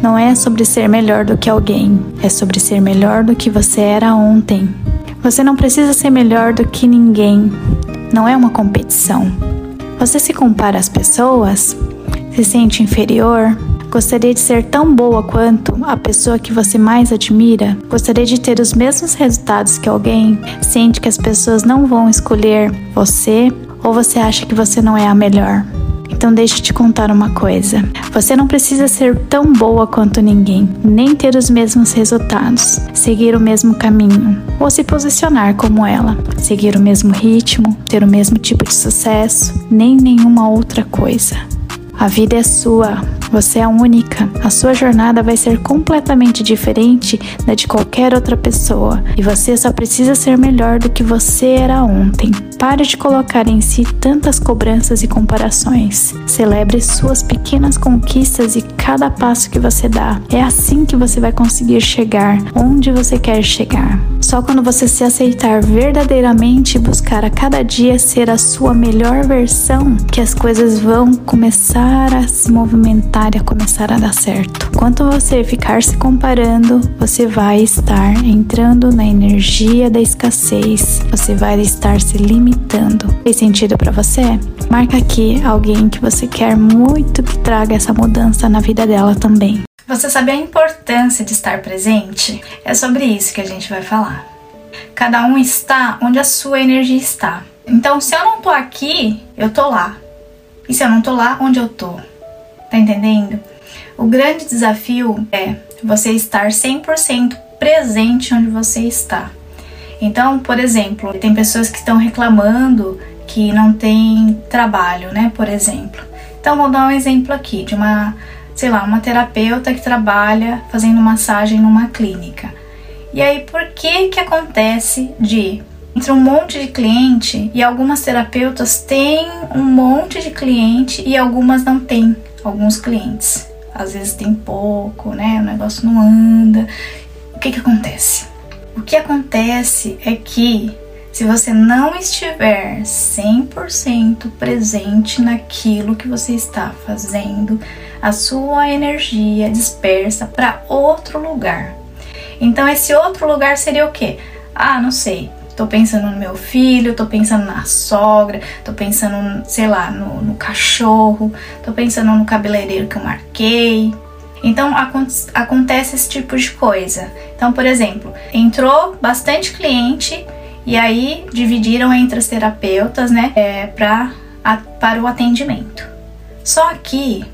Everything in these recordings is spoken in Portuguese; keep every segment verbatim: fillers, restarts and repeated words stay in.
não é sobre ser melhor do que alguém, é sobre ser melhor do que você era ontem. Você não precisa ser melhor do que ninguém, não é uma competição. Você se compara às pessoas? Se sente inferior? Gostaria de ser tão boa quanto a pessoa que você mais admira? Gostaria de ter os mesmos resultados que alguém? Sente que as pessoas não vão escolher você? Ou você acha que você não é a melhor? Então deixa eu te contar uma coisa. Você não precisa ser tão boa quanto ninguém, nem ter os mesmos resultados, seguir o mesmo caminho, ou se posicionar como ela, seguir o mesmo ritmo, ter o mesmo tipo de sucesso, nem nenhuma outra coisa. A vida é sua, você é única. A sua jornada vai ser completamente diferente da de qualquer outra pessoa e você só precisa ser melhor do que você era ontem. Pare de colocar em si tantas cobranças e comparações. Celebre suas pequenas conquistas e cada passo que você dá. É assim que você vai conseguir chegar onde você quer chegar. Só quando você se aceitar verdadeiramente e buscar a cada dia ser a sua melhor versão que as coisas vão começar a se movimentar e a começar a dar certo. Enquanto você ficar se comparando, você vai estar entrando na energia da escassez. Você vai estar se limitando. Fez sentido para você? Marca aqui alguém que você quer muito que traga essa mudança na vida dela também. Você sabe a importância de estar presente? É sobre isso que a gente vai falar. Cada um está onde a sua energia está. Então, se eu não tô aqui, eu tô lá. E se eu não tô lá, onde eu tô? Tá entendendo? O grande desafio é você estar cem por cento presente onde você está. Então, por exemplo, tem pessoas que estão reclamando que não tem trabalho, né? Por exemplo. Então, vou dar um exemplo aqui de uma, sei lá, uma terapeuta que trabalha fazendo massagem numa clínica. E aí, por que que acontece de entre um monte de cliente e algumas terapeutas têm um monte de cliente e algumas não têm alguns clientes? Às vezes tem pouco, né? O negócio não anda. O que que acontece? O que acontece é que se você não estiver cem por cento presente naquilo que você está fazendo, a sua energia dispersa para outro lugar. Então esse outro lugar seria o quê? Ah, não sei. Tô pensando no meu filho, tô pensando na sogra, tô pensando, sei lá, no, no cachorro, tô pensando no cabeleireiro que eu marquei. Então acon- acontece esse tipo de coisa. Então, por exemplo, entrou bastante cliente e aí dividiram entre as terapeutas, né, é, pra, a, para o atendimento. Só que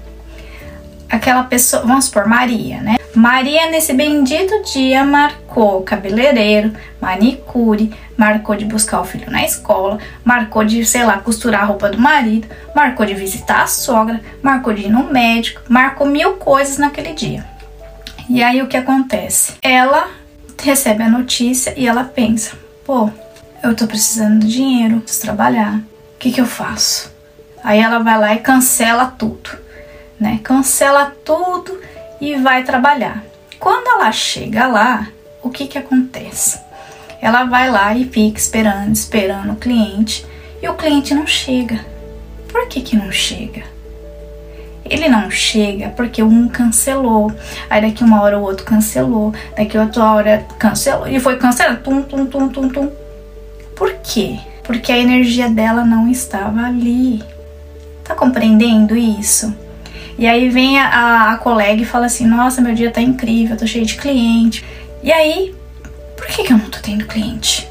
aquela pessoa, vamos supor, Maria, né? Maria, nesse bendito dia, marcou cabeleireiro, manicure, marcou de buscar o filho na escola, marcou de, sei lá, costurar a roupa do marido, marcou de visitar a sogra, marcou de ir no médico, marcou mil coisas naquele dia. E aí o que acontece? Ela recebe a notícia e ela pensa, pô, eu tô precisando de dinheiro, preciso trabalhar, o que que eu faço? Aí ela vai lá e cancela tudo, né? Cancela tudo e vai trabalhar. Quando ela chega lá, o que que acontece? Ela vai lá e fica esperando, esperando o cliente e o cliente não chega. Por que que não chega? Ele não chega porque um cancelou, aí daqui uma hora o outro cancelou, daqui outra hora cancelou e foi cancelado, tum, tum, tum, tum, tum. Por quê? Porque a energia dela não estava ali. Tá compreendendo isso? E aí vem a, a, a colega e fala assim, nossa, meu dia tá incrível, eu tô cheio de cliente. E aí, por que que eu não tô tendo cliente?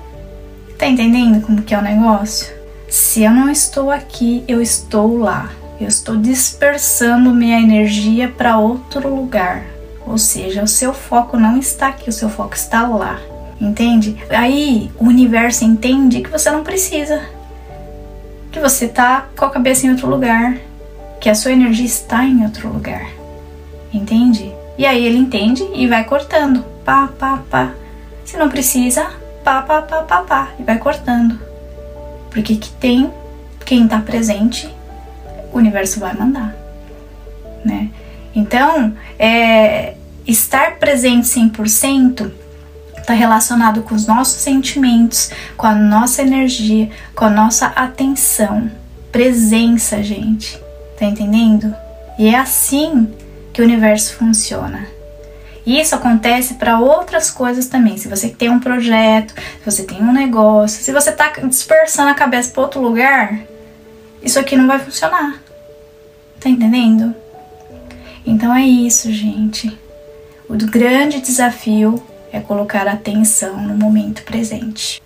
Tá entendendo como que é o negócio? Se eu não estou aqui, eu estou lá. Eu estou dispersando minha energia para outro lugar. Ou seja, o seu foco não está aqui, o seu foco está lá. Entende? Aí o universo entende que você não precisa. Que você tá com a cabeça em outro lugar. Que a sua energia está em outro lugar. Entende? E aí ele entende e vai cortando. Pá, pá, pá. Se não precisa, pá, pá, pá, pá, pá. E vai cortando. Porque que tem quem tá presente, o universo vai mandar. Né? Então, é, estar presente cem por cento está relacionado com os nossos sentimentos, com a nossa energia, com a nossa atenção. Presença, gente. Tá entendendo? E é assim que o universo funciona. E isso acontece para outras coisas também. Se você tem um projeto, se você tem um negócio, se você tá dispersando a cabeça para outro lugar, isso aqui não vai funcionar. Tá entendendo? Então é isso, gente. O grande desafio é colocar atenção no momento presente.